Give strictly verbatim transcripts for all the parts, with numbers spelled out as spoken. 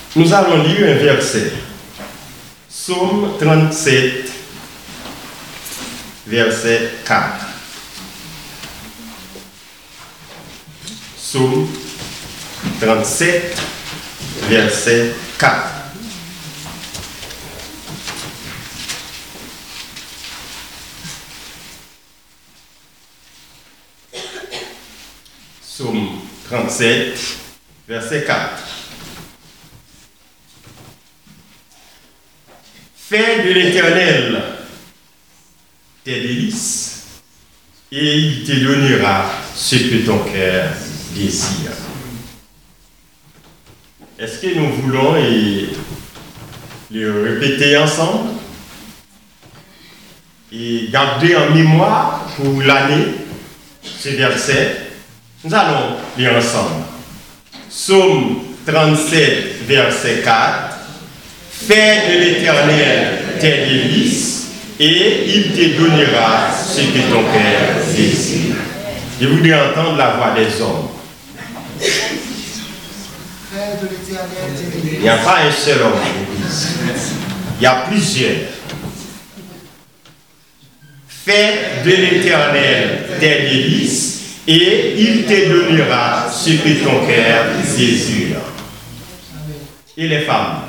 Nous allons lire un verset. Psaume trente-sept, verset quatre. Psaume trente-sept, verset quatre. Psaume trente-sept, verset quatre. Fais de l'Éternel tes délices, et il te donnera ce que ton cœur désire. Est-ce que nous voulons et le répéter ensemble et garder en mémoire pour l'année ce verset? Nous allons lire ensemble. Psaume trente-sept, verset quatre. Fais de l'Éternel tes délices, et il te donnera ce que ton cœur désire. Je voudrais entendre la voix des hommes. Il n'y a pas un seul homme dans l'église. Il y a plusieurs. Fais de l'Éternel tes délices, et il te donnera ce que ton cœur désire. Et les femmes?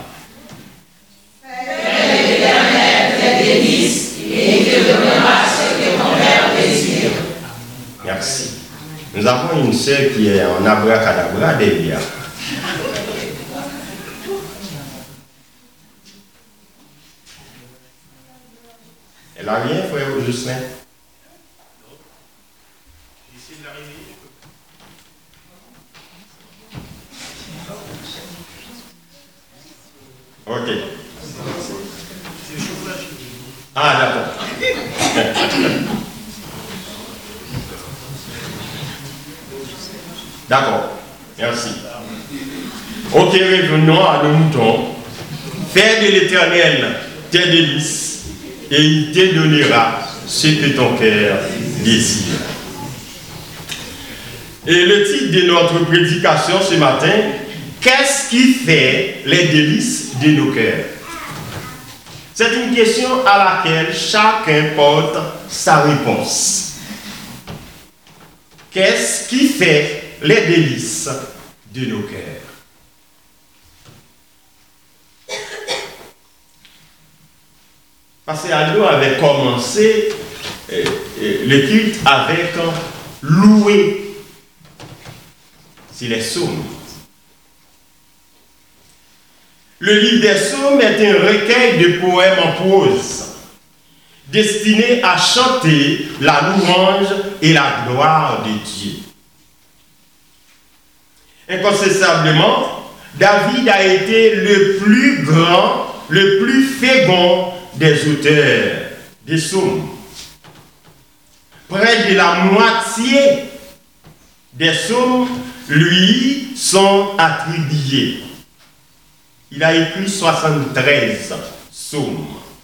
Et il te donnera ce que ton cœur désire. Merci. Nous avons une sœur qui est en abracadabra derrière. Elle a rien, frère Justin? Ok. Ah, d'accord. D'accord. Merci. Ok, revenons à nos moutons. Fais de l'Éternel tes délices, et il te donnera ce que ton cœur désire. Et le titre de notre prédication ce matin, qu'est-ce qui fait les délices de nos cœurs? C'est une question à laquelle chacun porte sa réponse. Qu'est-ce qui fait les délices de nos cœurs? Parce que Aldo avait commencé euh, euh, le culte avec euh, louer. C'est les psaumes. Le livre des psaumes est un recueil de poèmes en prose, destiné à chanter la louange et la gloire de Dieu. Incontestablement, David a été le plus grand, le plus fécond des auteurs des psaumes. Près de la moitié des psaumes lui sont attribués. Il a écrit soixante-treize psaumes.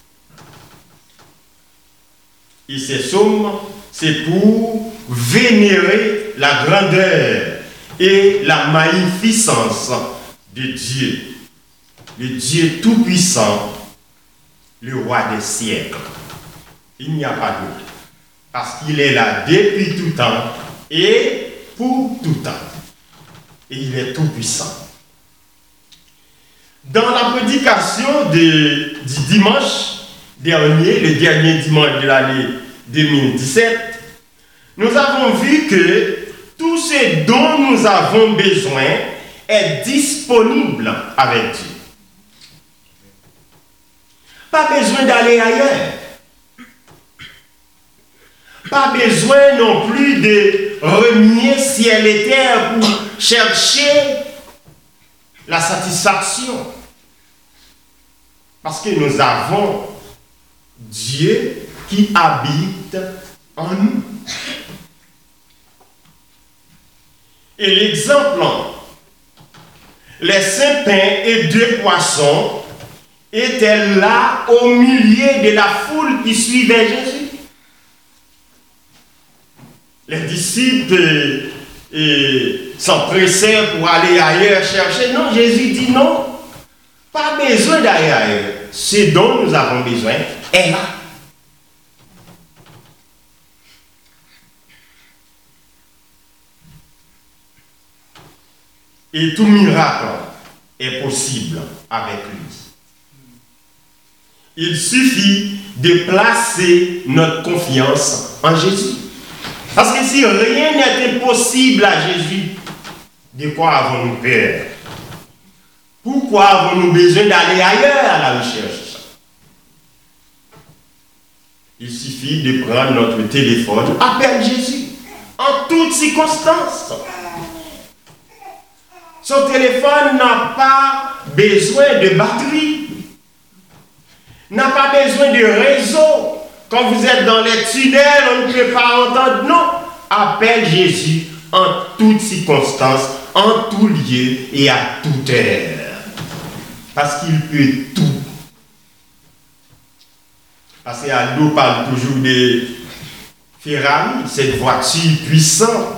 Et ces psaumes, c'est pour vénérer la grandeur et la magnificence de Dieu, le Dieu tout-puissant, le roi des siècles. Il n'y a pas d'autre. Parce qu'il est là depuis tout temps et pour tout temps. Et il est tout-puissant. Dans la prédication de, du dimanche dernier, le dernier dimanche de l'année deux mille dix-sept, nous avons vu que tout ce dont nous avons besoin est disponible avec Dieu. Pas besoin d'aller ailleurs. Pas besoin non plus de remuer ciel et terre pour chercher la satisfaction. Parce que nous avons Dieu qui habite en nous. Et l'exemple, les cinq pains et deux poissons étaient là au milieu de la foule qui suivait Jésus. Les disciples s'empressèrent pour aller ailleurs chercher. Non, Jésus dit non. Pas besoin d'aller ailleurs. Ce dont nous avons besoin est là. Et tout miracle est possible avec lui. Il suffit de placer notre confiance en Jésus. Parce que si rien n'est impossible à Jésus, de quoi avons-nous peur? Pourquoi avons-nous besoin d'aller ailleurs à la recherche? Il suffit de prendre notre téléphone, appelle Jésus en toutes circonstances. Son téléphone n'a pas besoin de batterie, n'a pas besoin de réseau. Quand vous êtes dans les tunnels, on ne peut pas entendre. Non, appelle Jésus en toutes circonstances, en tout lieu et à toute heure. Parce qu'il peut tout. Parce qu'Aldo parle toujours de Ferrari, cette voiture puissante.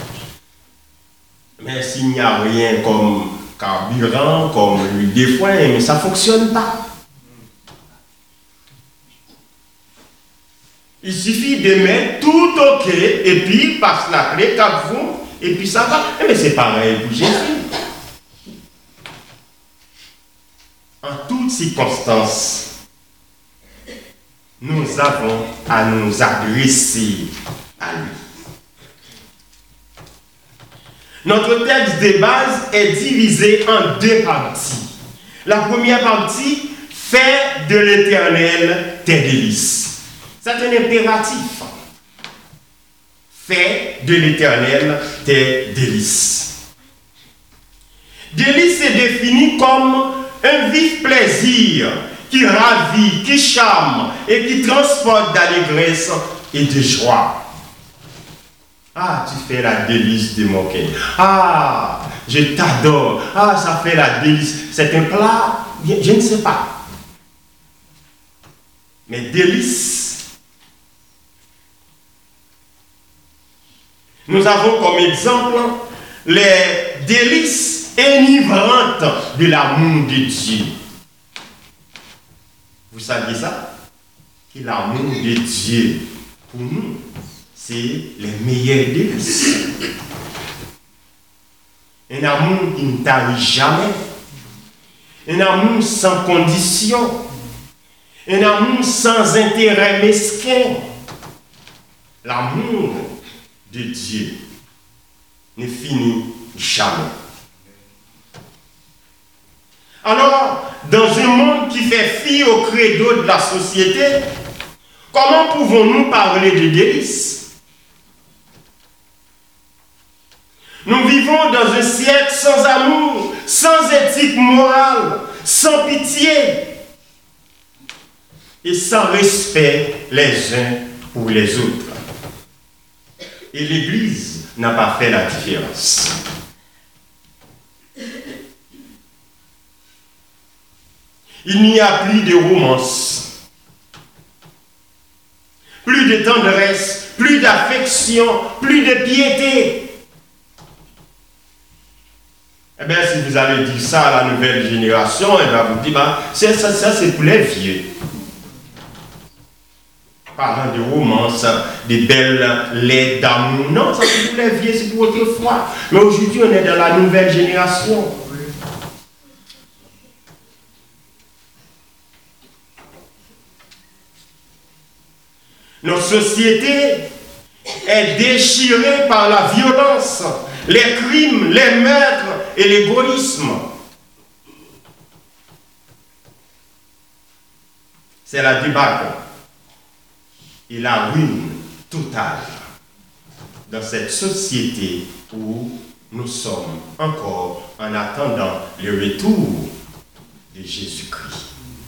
Mais s'il n'y a rien comme carburant, comme l'huile de foin, mais ça ne fonctionne pas. Il suffit de mettre tout OK et puis passe la clé, tape vous, et puis ça va. Mais c'est pareil pour Jésus. En toutes circonstances, nous avons à nous adresser à lui. Notre texte de base est divisé en deux parties. La première partie, fais de l'Éternel tes délices. C'est un impératif. Fais de l'Éternel tes délices. Délice est défini comme un vif plaisir qui ravit, qui charme et qui transporte d'allégresse et de joie. Ah, tu fais la délice de mon cœur. Ah, je t'adore. Ah, ça fait la délice. C'est un plat, je ne sais pas. Mais délice. Nous avons comme exemple les délices enivrantes de l'amour de Dieu. Vous saviez ça? Que l'amour de Dieu, pour nous, c'est les meilleurs délices. Un amour qui ne tarit jamais. Un amour sans condition. Un amour sans intérêt mesquin. L'amour de Dieu ne finit jamais. Alors, dans un monde qui fait fi au credo de la société, comment pouvons-nous parler de délices? Nous vivons dans un siècle sans amour, sans éthique morale, sans pitié et sans respect les uns pour les autres. Et l'Église n'a pas fait la différence. Il n'y a plus de romance, plus de tendresse, plus d'affection, plus de piété. Eh bien, si vous allez dire ça à la nouvelle génération, elle va vous dire, bah, ça, ça, ça c'est pour les vieux. Parlant de romance, de belles lettres d'amour, non, ça c'est pour les vieux, c'est pour autrefois. Mais aujourd'hui, on est dans la nouvelle génération. Notre société est déchirée par la violence, les crimes, les meurtres et l'égoïsme. C'est la débâcle et la ruine totale dans cette société où nous sommes encore en attendant le retour de Jésus-Christ.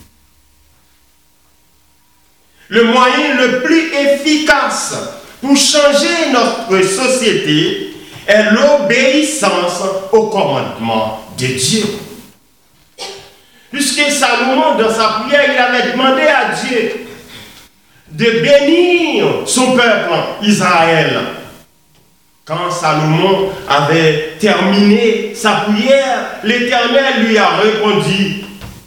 Le moyen le plus efficace pour changer notre société est l'obéissance au commandement de Dieu. Puisque Salomon, dans sa prière, il avait demandé à Dieu de bénir son peuple Israël. Quand Salomon avait terminé sa prière, l'Éternel lui a répondu,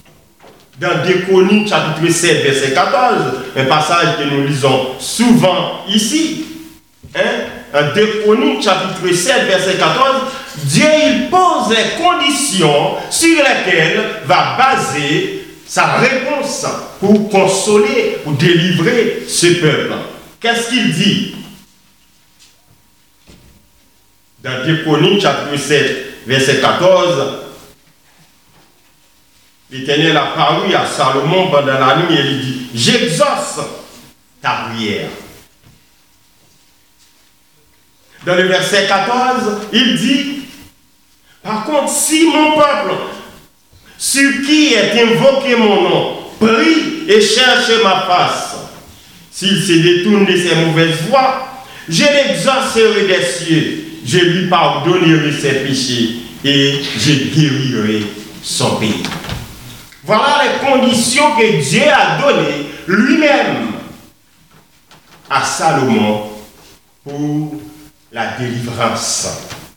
dans deux Chroniques chapitre sept, verset quatorze, un passage que nous lisons souvent ici. Hein? En deux Chroniques chapitre sept, verset quatorze, Dieu il pose les conditions sur lesquelles va baser sa réponse pour consoler, pour délivrer ce peuple. Qu'est-ce qu'il dit? Dans deux Chroniques chapitre sept, verset quatorze, l'Éternel a paru à Salomon pendant la nuit et il dit, j'exauce ta prière. Dans le verset quatorze, il dit, par contre, si mon peuple, sur qui est invoqué mon nom, prie et cherche ma face, s'il se détourne de ses mauvaises voies, je l'exaucerai des cieux, je lui pardonnerai ses péchés et je guérirai son pays. Voilà les conditions que Dieu a données lui-même à Salomon pour la délivrance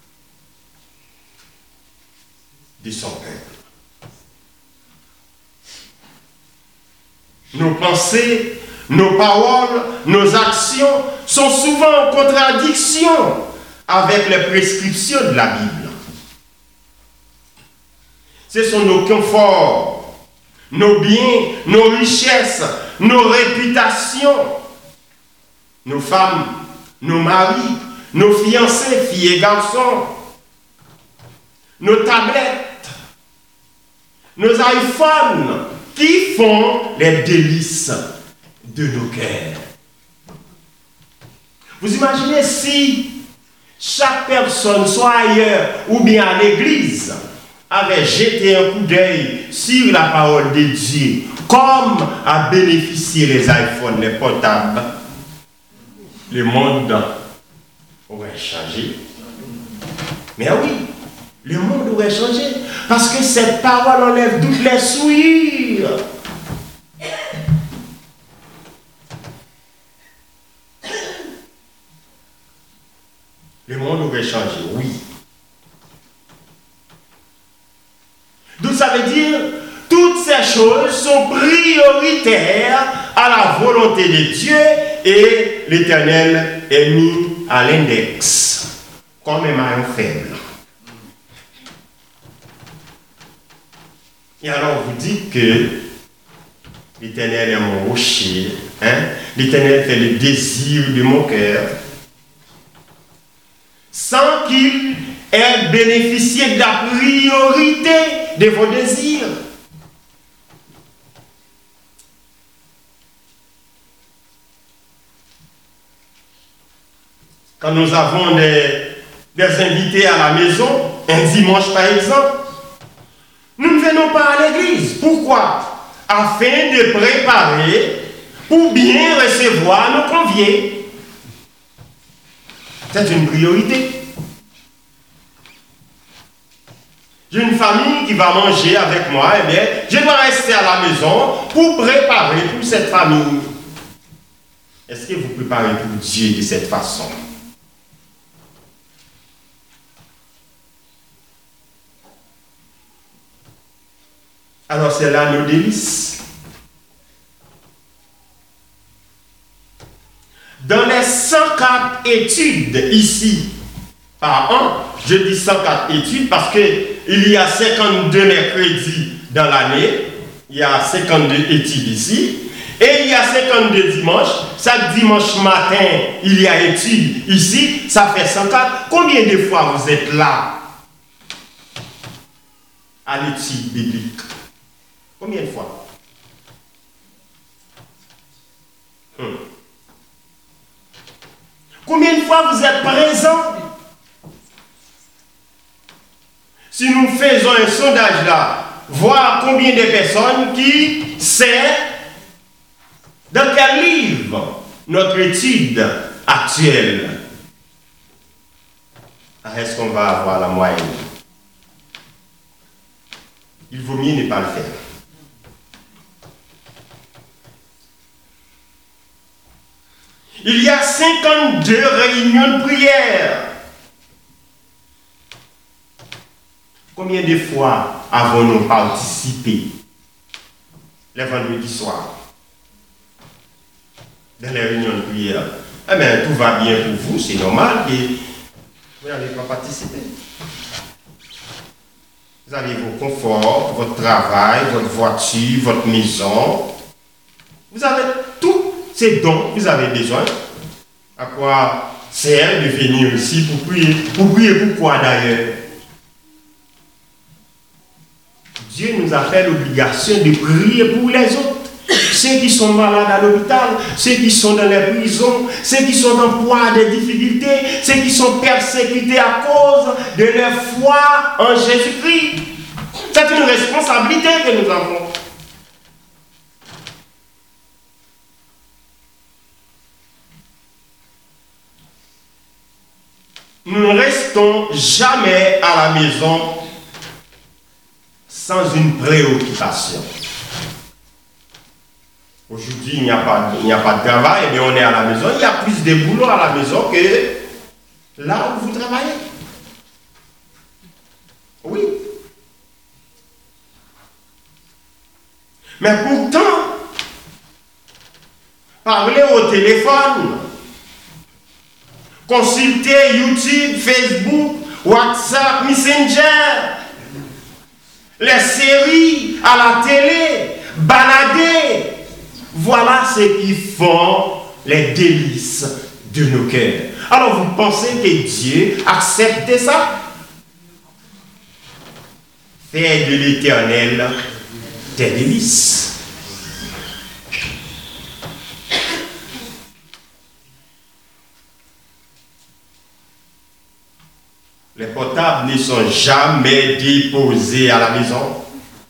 de son peuple. Nos pensées, nos paroles, nos actions sont souvent en contradiction avec les prescriptions de la Bible. Ce sont nos conforts, nos biens, nos richesses, nos réputations, nos femmes, nos maris, nos fiancés, filles et garçons, nos tablettes, nos iPhones qui font les délices de nos cœurs. Vous imaginez si chaque personne, soit ailleurs ou bien à l'église, avait jeté un coup d'œil sur la parole de Dieu, comme à bénéficier les iPhones, les portables, le monde aurait changé. Mais oui, le monde aurait changé, parce que cette parole enlève toutes les souillures. Le monde aurait changé, oui. Donc ça veut dire, toutes ces choses sont prioritaires à la volonté de Dieu et l'Éternel est mis à l'index, comme un maillon faible. Et alors vous dites que l'Éternel est mon rocher, hein? L'Éternel fait le désir de mon cœur, sans qu'il ait bénéficié de la priorité de vos désirs. Quand nous avons des, des invités à la maison, un dimanche par exemple, nous ne venons pas à l'église. Pourquoi? Afin de préparer pour bien recevoir nos conviés. C'est une priorité. J'ai une famille qui va manger avec moi, eh bien, je dois rester à la maison pour préparer pour cette famille. Est-ce que vous préparez pour Dieu de cette façon? Alors c'est là nos délices. Dans les cent quatre études ici par an, je dis cent quatre études parce qu'il y a cinquante-deux mercredis dans l'année, il y a cinquante-deux études ici, et il y a cinquante-deux dimanches. Chaque dimanche matin, il y a études ici, ça fait cent quatre. Combien de fois vous êtes là à l'étude biblique? Combien de fois? hmm. Combien de fois vous êtes présents? Si nous faisons un sondage là, voir combien de personnes qui savent dans quel livre notre étude actuelle, est-ce qu'on va avoir la moyenne? Il vaut mieux ne pas le faire. Il y a cinquante-deux réunions de prière. Combien de fois avons-nous participé les vendredis soirs, dans les réunions de prière. Eh bien, tout va bien pour vous, c'est normal que vous n'allez pas participer. Vous avez vos conforts, votre travail, votre voiture, votre maison. Vous avez tous ces dons que vous avez besoin. À quoi sert de venir ici pour prier? Pour prier pourquoi d'ailleurs? Dieu nous a fait l'obligation de prier pour les autres. Ceux qui sont malades à l'hôpital, ceux qui sont dans les prisons, ceux qui sont en proie des difficultés, ceux qui sont persécutés à cause de leur foi en Jésus-Christ. C'est une responsabilité que nous avons. Nous ne restons jamais à la maison sans une préoccupation. Aujourd'hui, il n'y a pas, il n'y a pas de travail, mais on est à la maison. Il y a plus de boulot à la maison que là où vous travaillez. Oui. Mais pourtant, parler au téléphone, consulter YouTube, Facebook, WhatsApp, Messenger, les séries à la télé, balader, voilà ce qui font les délices de nos cœurs. Alors vous pensez que Dieu accepte ça? Fais de l'Éternel tes délices. Les portables ne sont jamais déposés à la maison.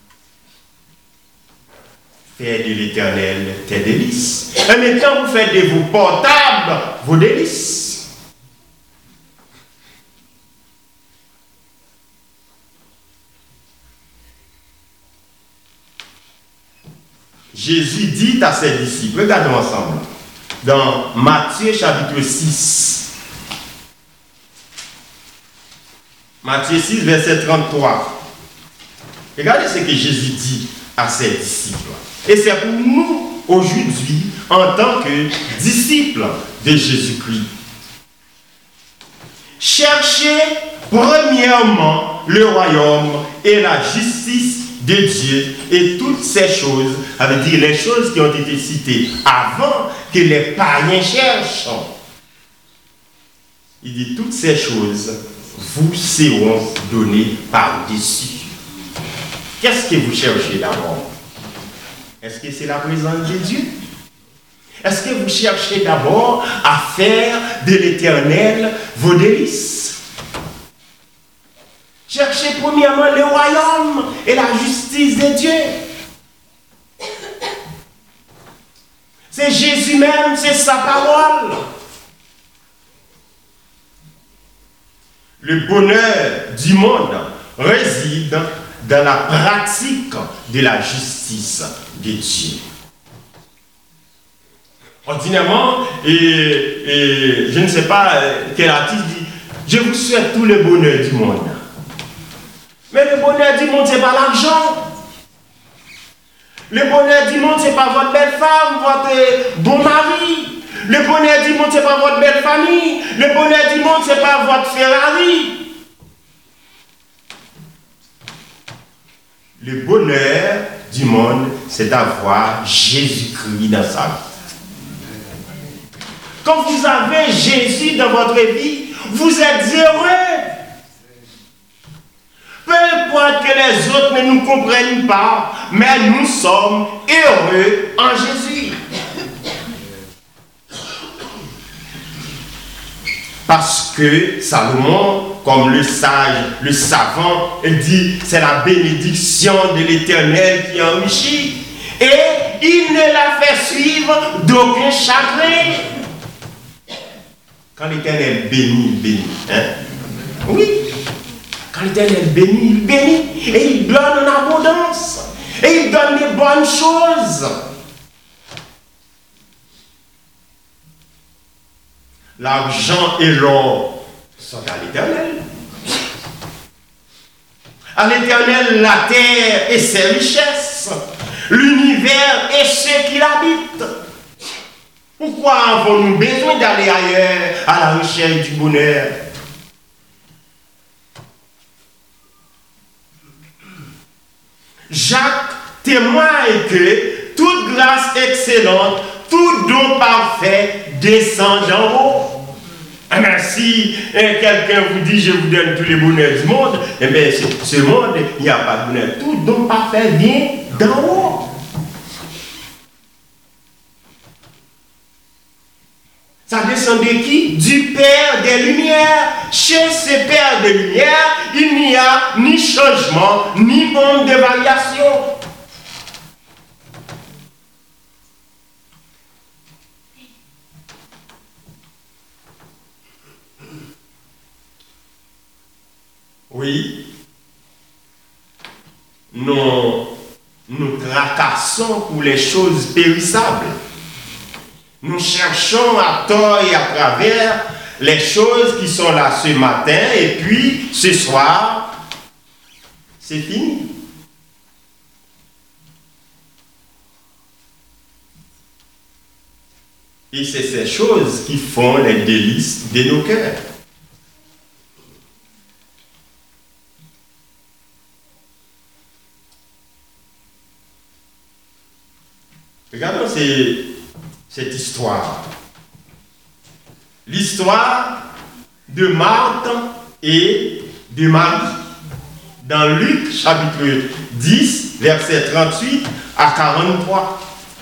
Fais de l'Éternel tes délices. Et maintenant, vous faites de vos portables vos délices. Jésus dit à ses disciples, regardons ensemble, dans Matthieu chapitre six. Matthieu six, verset trente-trois. Regardez ce que Jésus dit à ses disciples. Et c'est pour nous, aujourd'hui, en tant que disciples de Jésus-Christ. Cherchez premièrement le royaume et la justice de Dieu, et toutes ces choses, ça veut dire les choses qui ont été citées avant que les païens cherchent. Il dit toutes ces choses vous seront données par-dessus. Qu'est-ce que vous cherchez d'abord? Est-ce que c'est la présence de Dieu? Est-ce que vous cherchez d'abord à faire de l'Éternel vos délices? Cherchez premièrement le royaume et la justice de Dieu. C'est Jésus même, c'est sa parole. Le bonheur du monde réside dans la pratique de la justice de Dieu. Ordinairement, et, et je ne sais pas quel artiste dit, je vous souhaite tout le bonheur du monde. Mais le bonheur du monde, ce n'est pas l'argent. Le bonheur du monde, ce n'est pas votre belle femme, votre bon mari. Le bonheur du monde, ce n'est pas votre belle famille. Le bonheur du monde, ce n'est pas votre Ferrari. Le bonheur du monde, c'est d'avoir Jésus-Christ dans sa vie. Quand vous avez Jésus dans votre vie, vous êtes heureux. Peu importe que les autres ne nous comprennent pas, mais nous sommes heureux en Jésus. Parce que Salomon, comme le sage, le savant, il dit, c'est la bénédiction de l'Éternel qui enrichit. Et il ne la fait suivre d'aucun chagrin. Quand l'Éternel bénit, il bénit. Hein? Oui. Quand l'Éternel bénit, il bénit. Et il donne en abondance. Et il donne des bonnes choses. L'argent et l'or sont à l'Éternel. À l'Éternel, la terre et ses richesses. l'univers et ceux qui l'habitent. Pourquoi avons-nous besoin d'aller ailleurs à la recherche du bonheur? Jacques témoigne que toute grâce excellente, tout don parfait descend d'en haut. Eh bien, si eh, quelqu'un vous dit je vous donne tous les bonheurs du monde, eh bien, ce monde, il n'y a pas de bonheur. Tout don parfait vient d'en haut. Ça descend de qui? Du Père des Lumières. Chez ce Père des Lumières, il n'y a ni changement, ni onde de variation. Oui, nous nous tracassons pour les choses périssables. Nous cherchons à tort et à travers les choses qui sont là ce matin et puis ce soir, c'est fini. Et c'est ces choses qui font les délices de nos cœurs. Regardons ces, cette histoire. L'histoire de Marthe et de Marie. Dans Luc chapitre dix, verset trente-huit à quarante-trois.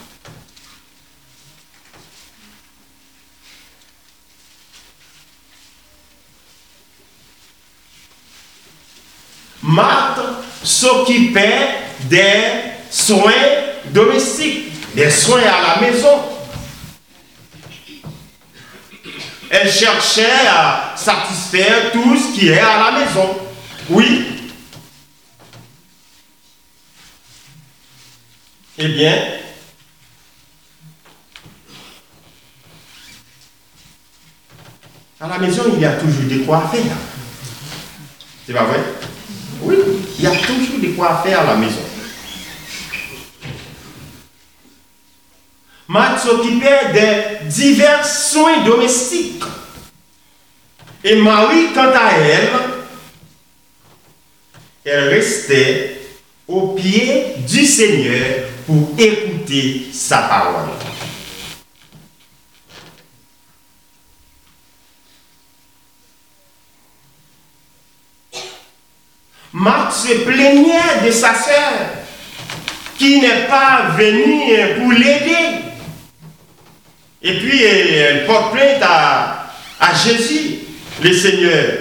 Marthe s'occupait des soins domestiques, des soins à la maison. Elle cherchait à satisfaire tout ce qui est à la maison. Oui. Eh bien, à la maison, il y a toujours de quoi faire. C'est pas vrai? Oui, il y a toujours de quoi faire à la maison. Marthe s'occupait des divers soins domestiques. Et Marie, quant à elle, elle restait au pied du Seigneur pour écouter sa parole. Marthe se plaignait de sa sœur qui n'est pas venue pour l'aider. Et puis elle porte plainte à, à Jésus, le Seigneur.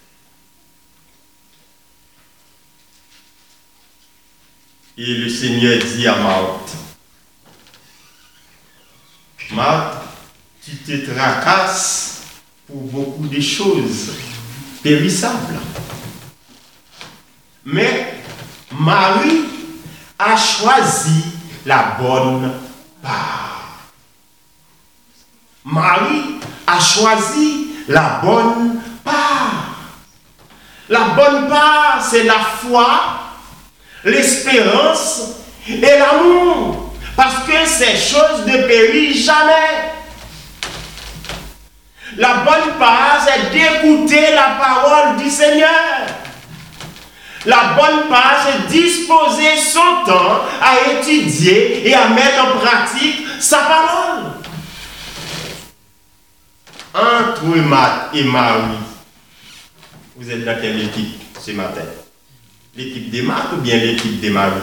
Et le Seigneur dit à Marthe, Marthe, tu te tracasses pour beaucoup de choses périssables. Mais Marie a choisi la bonne part. Marie a choisi la bonne part. La bonne part, c'est la foi, l'espérance et l'amour. Parce que ces choses ne périssent jamais. La bonne part, c'est d'écouter la parole du Seigneur. La bonne part, c'est disposer son temps à étudier et à mettre en pratique sa parole. Entre Marthe et Marie, vous êtes dans quelle équipe ce matin? L'équipe de Marthe ou bien l'équipe de Marie?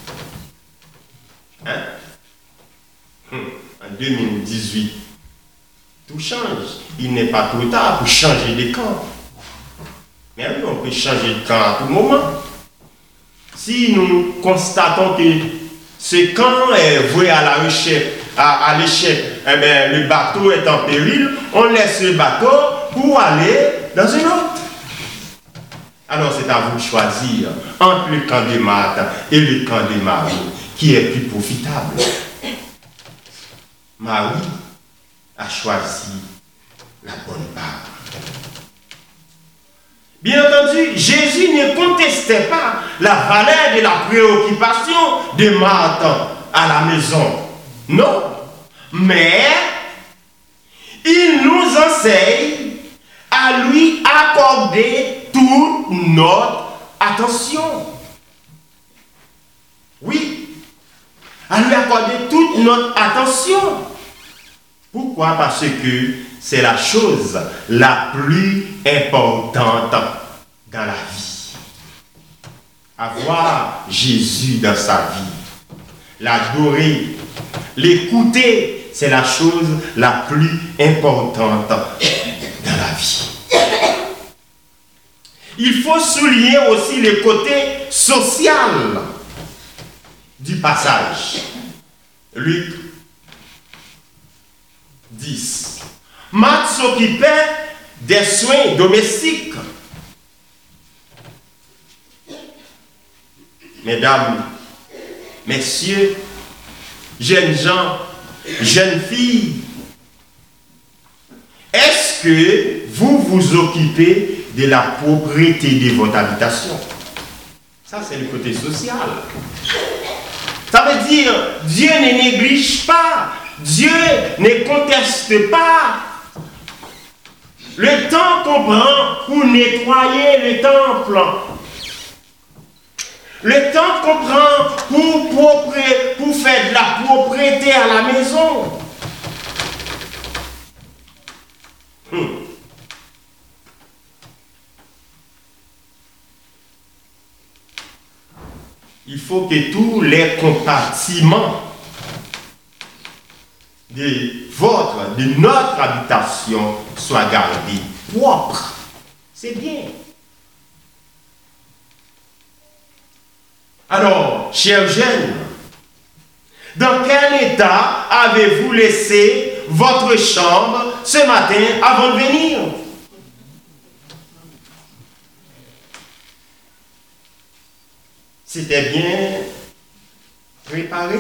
Hein? Hum, en deux mille dix-huit, tout change. Il n'est pas trop tard pour changer de camp. Mais oui, on peut changer de camp à tout moment. Si nous constatons que ce camp est voué à la recherche, à, à l'échec, eh bien, le bateau est en péril, on laisse le bateau pour aller dans un autre. Alors c'est à vous de choisir entre le camp de Marthe et le camp de Marie, qui est plus profitable. Marie a choisi la bonne part. Bien entendu, Jésus ne contestait pas la valeur de la préoccupation de Marthe à la maison. Non. Mais il nous enseigne à lui accorder toute notre attention. Oui, à lui accorder toute notre attention. Pourquoi? Parce que c'est la chose la plus importante dans la vie. Avoir Jésus dans sa vie, l'adorer, l'écouter, c'est la chose la plus importante dans la vie. Il faut souligner aussi le côté social du passage. Luc dix. Marthe s'occupait des soins domestiques. Mesdames, messieurs, jeunes gens, jeunes filles, est-ce que vous vous occupez de la propriété de votre habitation? Ça, c'est le côté social. Ça veut dire, Dieu ne néglige pas, Dieu ne conteste pas. Le temps qu'on prend pour nettoyer le temple, le temps qu'on prend pour, pour, pour faire de la propriété à la maison. Hmm. Il faut que tous les compartiments de votre, de notre habitation soient gardés propres. C'est bien. Alors, chers jeunes, dans quel état avez-vous laissé votre chambre ce matin avant de venir? C'était bien préparé?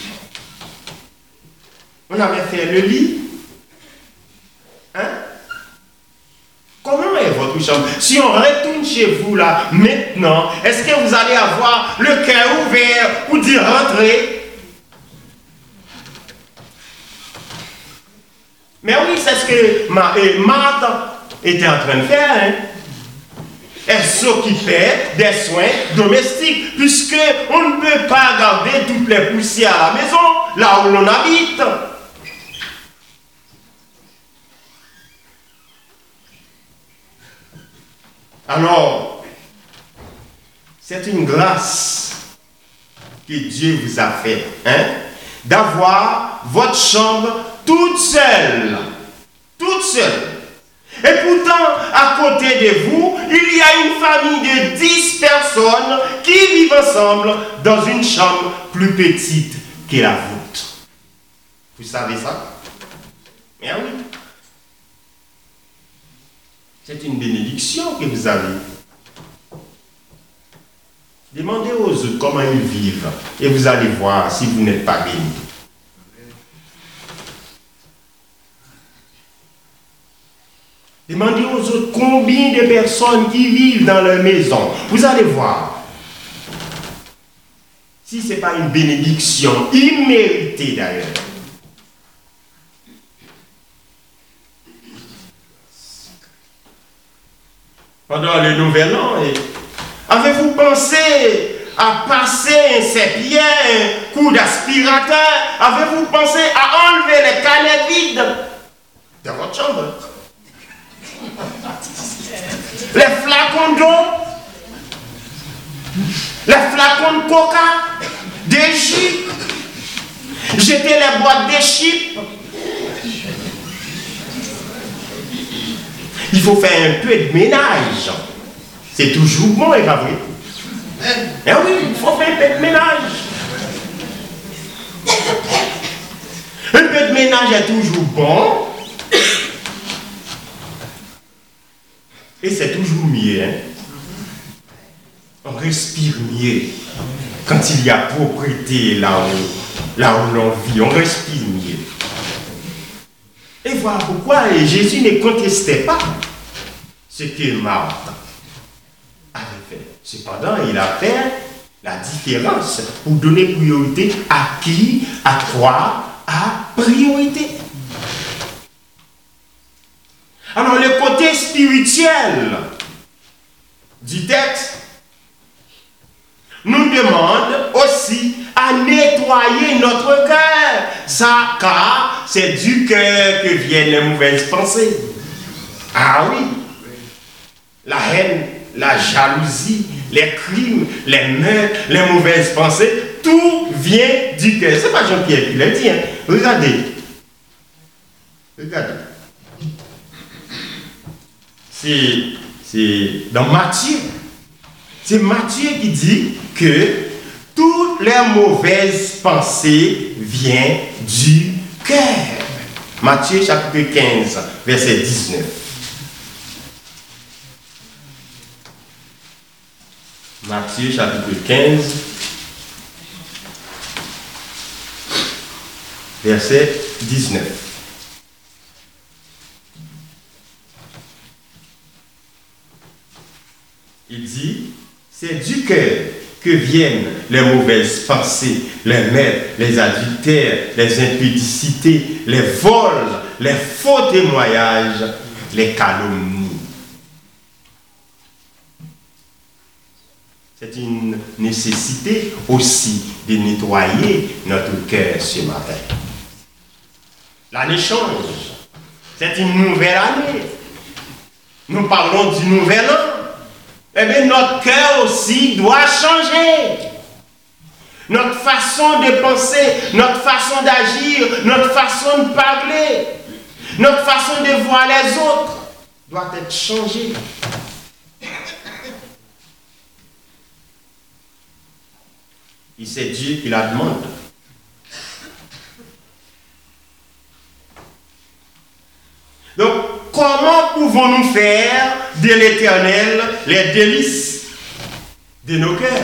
On avait fait le lit? Hein? Comment est votre chambre? Si on retourne chez vous là, maintenant, est-ce que vous allez avoir le cœur ouvert pour dire rentrer? Mais oui, c'est ce que Marthe était en train de faire. Hein? Elle s'occupait des soins domestiques, puisque on ne peut pas garder toutes les poussières à la maison, là où l'on habite. Alors, c'est une grâce que Dieu vous a fait, hein, d'avoir votre chambre toute seule, toute seule. Et pourtant, à côté de vous, il y a une famille de dix personnes qui vivent ensemble dans une chambre plus petite que la vôtre. Vous savez ça? Eh oui. C'est une bénédiction que vous avez. Demandez aux autres comment ils vivent et vous allez voir si vous n'êtes pas béni. Demandez aux autres combien de personnes qui vivent dans leur maison. Vous allez voir. Si ce n'est pas une bénédiction imméritée d'ailleurs. Pendant le nouvel an, avez-vous pensé à passer un serpillier, un coup d'aspirateur? Avez-vous pensé à enlever les canettes vides de votre chambre? Les flacons d'eau, les flacons de coca, des chips, jeter les boîtes de chips. Il faut faire un peu de ménage. C'est toujours bon, et pas vrai? Eh oui, il faut faire un peu de ménage. Un peu de ménage est toujours bon. Et c'est toujours mieux. Hein? On respire mieux quand il y a propriété là où, là où l'on vit. On respire mieux. Et voilà pourquoi Jésus ne contestait pas ce que Marthe avait fait. Cependant, il a fait la différence pour donner priorité à qui, à quoi, à priorité. Alors, le côté spirituel du texte nous demande aussi à nettoyer notre cœur. Ça, car c'est du cœur que viennent les mauvaises pensées. Ah oui, la haine, la jalousie, les crimes, les meurtres, les mauvaises pensées, tout vient du cœur. C'est pas Jean-Pierre qui l'a dit, hein. Regardez. Regardez. C'est dans Matthieu. C'est Matthieu qui dit que toutes les mauvaises pensées viennent du cœur. Matthieu chapitre quinze, verset dix-neuf. Matthieu chapitre quinze, verset dix-neuf. Il dit, c'est du cœur que viennent les mauvaises pensées, les meurtres, les adultères, les impudicités, les vols, les faux témoignages, les calomnies. C'est une nécessité aussi de nettoyer notre cœur ce matin. L'année change. C'est une nouvelle année. Nous parlons du nouvel an. Eh bien, notre cœur aussi doit changer. Notre façon de penser, notre façon d'agir, notre façon de parler, notre façon de voir les autres doit être changée. Et c'est Dieu qui la demande. Donc, comment pouvons-nous faire de l'Éternel les délices de nos cœurs?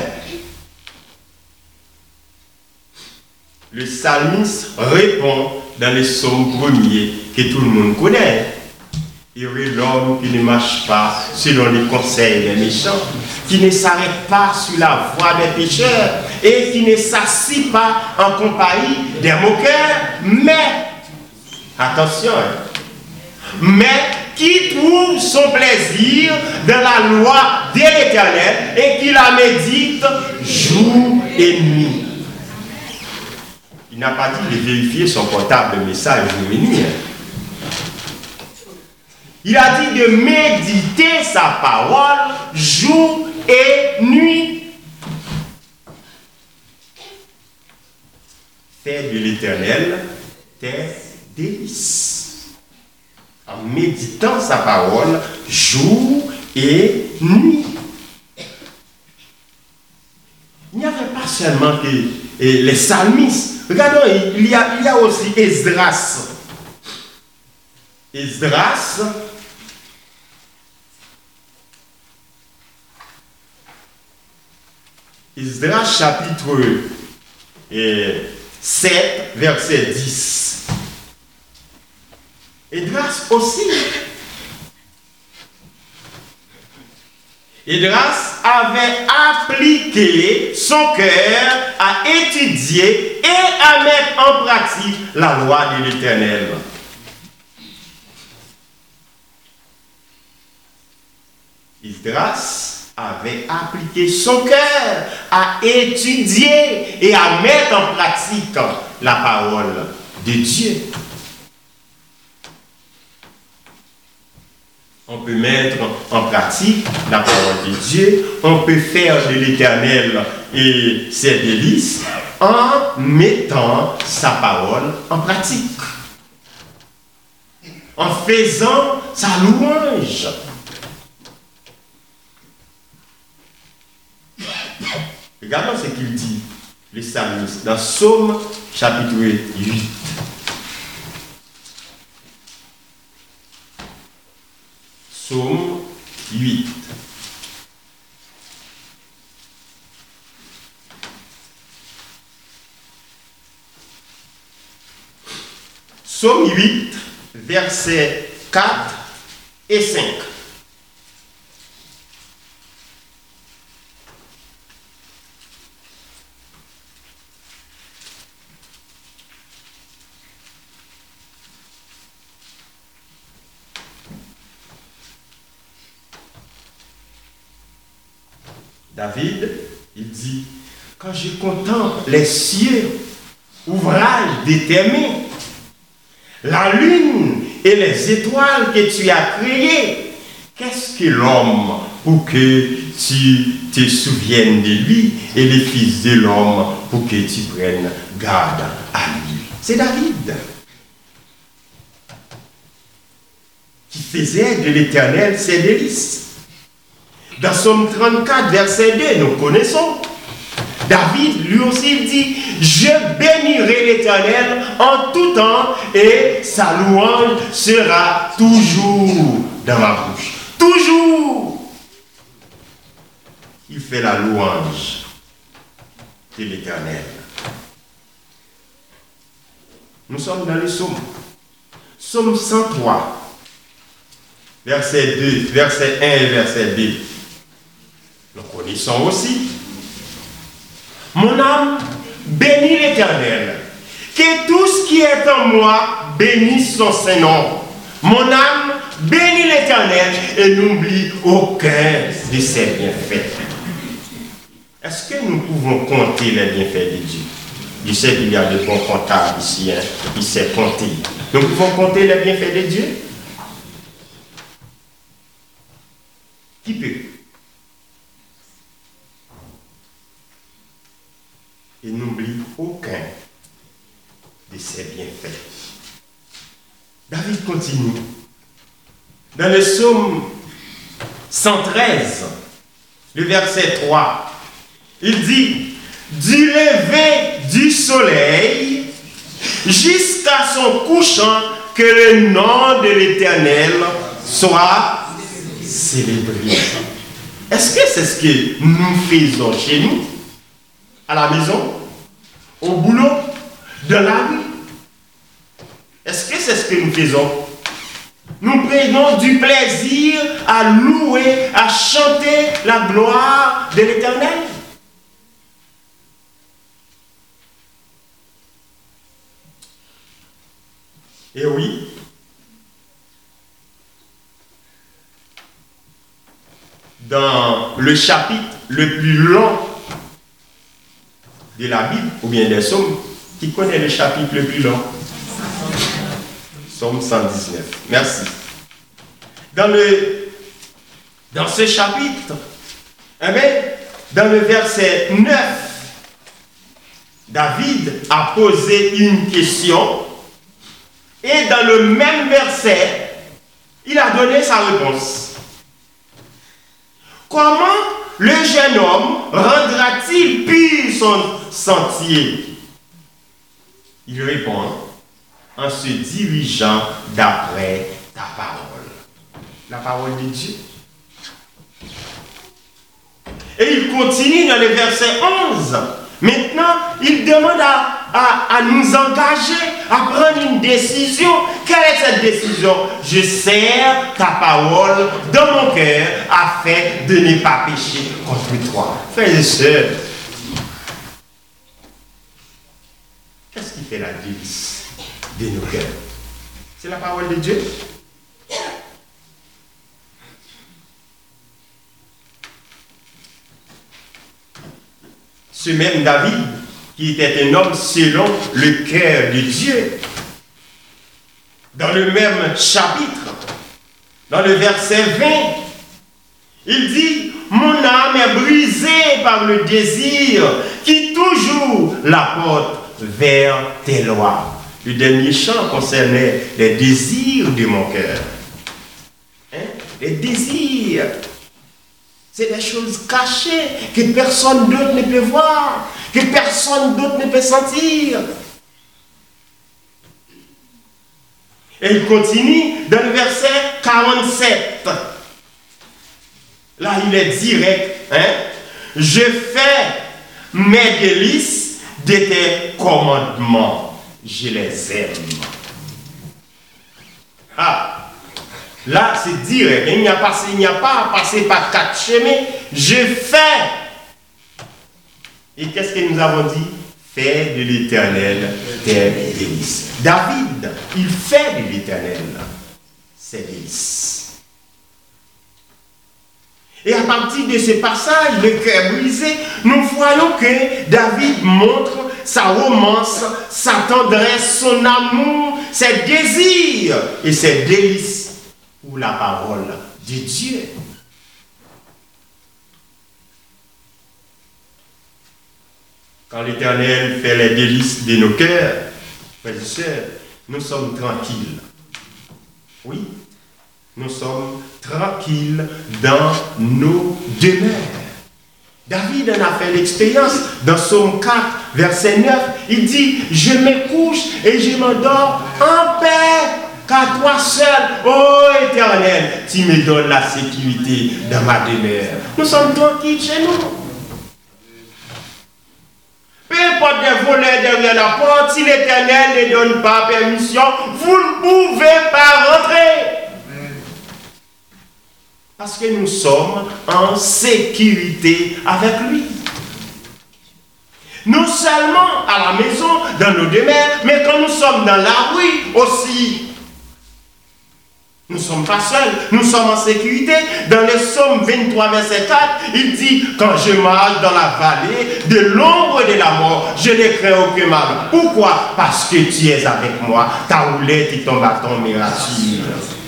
Le psalmiste répond dans le psaume premier que tout le monde connaît. Heureux l'homme qui ne marche pas selon les conseils des méchants, qui ne s'arrête pas sur la voie des pécheurs et qui ne s'assit pas en compagnie des moqueurs, mais, attention, mais qui trouve son plaisir dans la loi de l'Éternel et qui la médite jour et nuit. Il n'a pas dit de vérifier son portable message jour et nuit. Il a dit de méditer sa parole jour et nuit. Fais de l'Éternel tes délices. En méditant sa parole jour et nuit. Il n'y avait pas seulement que et les psalmistes. Regardons, il y a, il y a aussi Esdras. Esdras, Esdras chapitre eh, sept, verset dix. Esdras aussi. Esdras avait appliqué son cœur à étudier et à mettre en pratique la loi de l'Éternel. Esdras avait appliqué son cœur à étudier et à mettre en pratique la parole de Dieu. On peut mettre en pratique la parole de Dieu, on peut faire de l'Éternel et ses délices en mettant sa parole en pratique, en faisant sa louange. Regardons ce qu'il dit, le psalmiste, dans Psaume chapitre huit. Psaume huit. Psaume huit, versets quatre et cinq. David, il dit, quand je contemple les cieux, ouvrage de tes mains, la lune et les étoiles que tu as créées, qu'est-ce que l'homme pour que tu te souviennes de lui et les fils de l'homme pour que tu prennes garde à lui? C'est David qui faisait de l'Éternel ses délices. Dans Psaume trente-quatre, verset deux, nous connaissons. David, lui aussi, il dit, je bénirai l'Éternel en tout temps et sa louange sera toujours dans ma bouche. Toujours. Il fait la louange de l'Éternel. Nous sommes dans le psaume. Psaume cent trois, verset deux, verset un et verset deux. Nous connaissons aussi. Mon âme bénit l'Éternel. Que tout ce qui est en moi bénisse son Saint-Nom. Mon âme bénit l'Éternel et n'oublie aucun de ses bienfaits. Est-ce que nous pouvons compter les bienfaits de Dieu? Je sais qu'il y a de bons comptables ici, hein, qui savent compter. Nous pouvons compter les bienfaits de Dieu? Qui peut? Et n'oublie aucun de ses bienfaits. David continue. Dans le psaume cent treize, le verset trois, il dit, du lever du soleil jusqu'à son couchant, que le nom de l'Éternel soit célébré. Est-ce que c'est ce que nous faisons chez nous? À la maison, au boulot, dans la rue? Est-ce que c'est ce que nous faisons? Nous prenons du plaisir à louer, à chanter la gloire de l'Éternel? Et oui, dans le chapitre le plus long de la Bible, ou bien des psaumes, qui connaît le chapitre le plus long? Psaume cent dix-neuf. Merci. Dans, le, dans ce chapitre, eh bien, dans le verset neuf, David a posé une question et dans le même verset, il a donné sa réponse. Comment le jeune homme rendra-t-il pur son sentier? Il répond en se dirigeant d'après ta parole. La parole de Dieu. Et il continue dans le verset onze. Maintenant, il demande à, à, à nous engager, à prendre une décision. Quelle est cette décision? Je serre ta parole dans mon cœur afin de ne pas pécher contre toi. Frères et sœurs, qu'est-ce qui fait la délice de nos cœurs? C'est la parole de Dieu. Ce même David, qui était un homme selon le cœur de Dieu, dans le même chapitre, dans le verset vingt, il dit, mon âme est brisée par le désir qui toujours la porte vers tes lois. Le dernier chant concernait les désirs de mon cœur. Hein? Les désirs. C'est des choses cachées que personne d'autre ne peut voir, que personne d'autre ne peut sentir. Et il continue dans le verset quarante-sept. Là, il est direct. Hein? Je fais mes délices de tes commandements. Je les aime. Ah! Là, c'est direct. Il n'y a pas, il n'y a pas à passer par quatre chemins. Je fais. Et qu'est-ce que nous avons dit? Fais de l'Éternel tes délices. David, il fait de l'Éternel ses délices. Et à partir de ce passage, le cœur brisé, nous voyons que David montre sa romance, sa tendresse, son amour, ses désirs et ses délices pour la parole de Dieu. Quand l'Éternel fait les délices de nos cœurs, frères et sœurs, nous sommes tranquilles. Oui, nous sommes tranquilles dans nos demeures. David en a fait l'expérience dans Psaume quatre, verset neuf. Il dit, je me couche et je m'endors en paix, car toi seul, ô Éternel, tu me donnes la sécurité dans ma demeure. Nous sommes tranquilles chez nous. Peu importe des volets derrière la porte, si l'Éternel ne donne pas permission, vous ne pouvez pas rentrer. Parce que nous sommes en sécurité avec lui. Non seulement à la maison, dans nos demeures, mais quand nous sommes dans la rue aussi. Nous ne sommes pas seuls, nous sommes en sécurité. Dans le psaume vingt-trois, verset quatre, il dit, quand je marche dans la vallée de l'ombre de la mort, je ne crains aucun mal. Pourquoi? Parce que tu es avec moi, ta houlette et ton bâton me rassurent.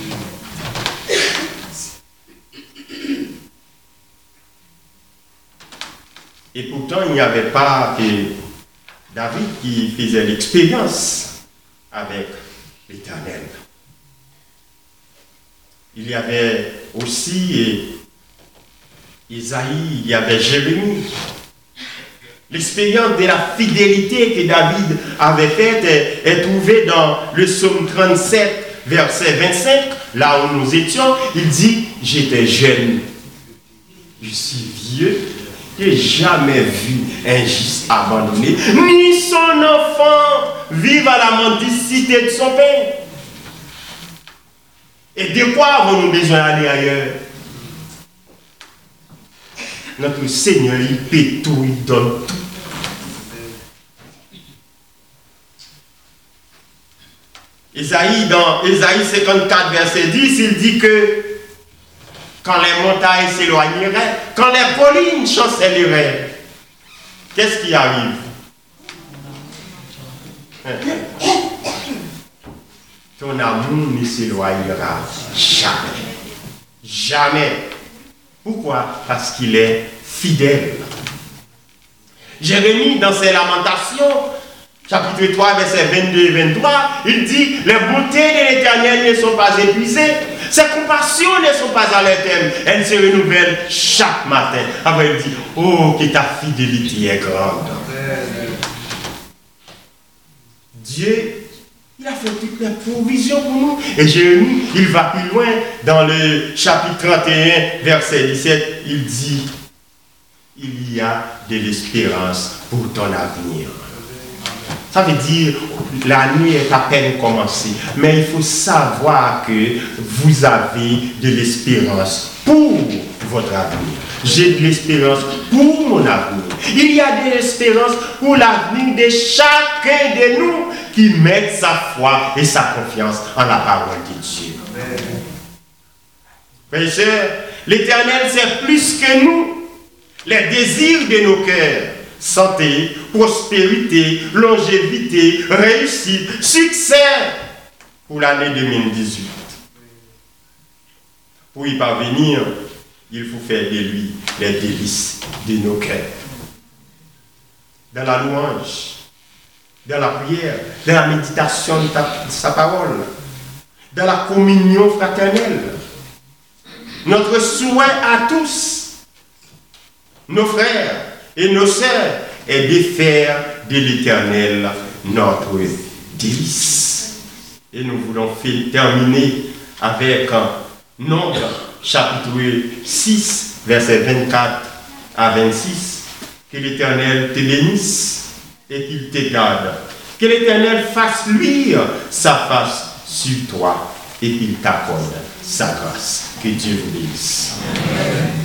Et pourtant, il n'y avait pas que David qui faisait l'expérience avec l'Éternel. Il y avait aussi Isaïe, il y avait Jérémie. L'expérience de la fidélité que David avait faite est, est trouvée dans le psaume trente-sept, verset vingt-cinq, là où nous étions. Il dit, j'étais jeune, je suis vieux, je n'ai jamais vu un juste abandonné, ni son enfant vivre à la mendicité de son père. Et de quoi avons-nous besoin d'aller ailleurs? Notre Seigneur, il paie tout, il donne tout. Isaïe, dans Isaïe cinquante-quatre, verset dix, il dit que quand les montagnes s'éloigneraient, quand les collines chancelleraient, qu'est-ce qui arrive? Ton amour ne s'éloignera jamais. Jamais. Pourquoi? Parce qu'il est fidèle. Jérémie, dans ses lamentations, chapitre trois, verset vingt-deux et vingt-trois, il dit, les bontés de l'Éternel ne sont pas épuisées, ses compassions ne sont pas à leur terme, elles se renouvellent chaque matin. Après, il dit, oh, que ta fidélité est grande. Dieu, il a fait toutes les provisions pour nous. Et Jérémie, il va plus loin dans le chapitre trente et un, verset dix-sept, il dit, il y a de l'espérance pour ton avenir. Ça veut dire, la nuit est à peine commencée, mais il faut savoir que vous avez de l'espérance pour votre avenir. J'ai de l'espérance pour mon avenir. Il y a de l'espérance pour l'avenir de chacun de nous qui met sa foi et sa confiance en la parole de Dieu. Frères et sœurs, l'Éternel sait plus que nous les désirs de nos cœurs. Santé, prospérité, longévité, réussite, succès pour l'année deux mille dix-huit. Pour y parvenir, il faut faire de lui les délices de nos cœurs. Dans la louange, dans la prière, dans la méditation de, ta, de sa parole, dans la communion fraternelle. Notre souhait à tous, nos frères et nos sœurs, est de faire de l'Éternel notre délice. Et nous voulons terminer avec un Nombre, chapitre six, versets vingt-quatre à vingt-six. Que l'Éternel te bénisse et qu'il te garde. Que l'Éternel fasse luire sa face sur toi et qu'il t'accorde sa grâce. Que Dieu vous bénisse. Amen.